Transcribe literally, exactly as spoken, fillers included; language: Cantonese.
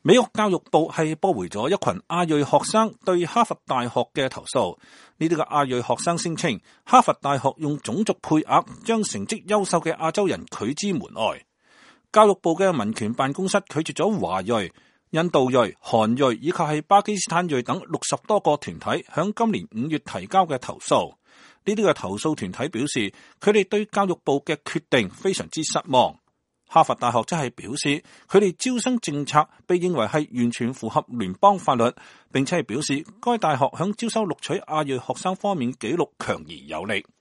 美國教育部係駁回咗一群亞裔學生對哈佛大學嘅投訴。呢啲嘅亞裔學生聲稱，哈佛大學用種族配額將成績優秀嘅亞洲人拒之門外。教育部嘅民權辦公室拒絕咗華裔、印度裔、韓裔以及係巴基斯坦裔等六十多個團體響今年五月提交嘅投訴。呢啲嘅投訴團體表示，佢哋對教育部嘅決定非常之失望。哈佛大學則係表示，佢哋招生政策被認為係完全符合聯邦法律，並且係表示該大學響招收錄取亞裔學生方面紀錄強而有力。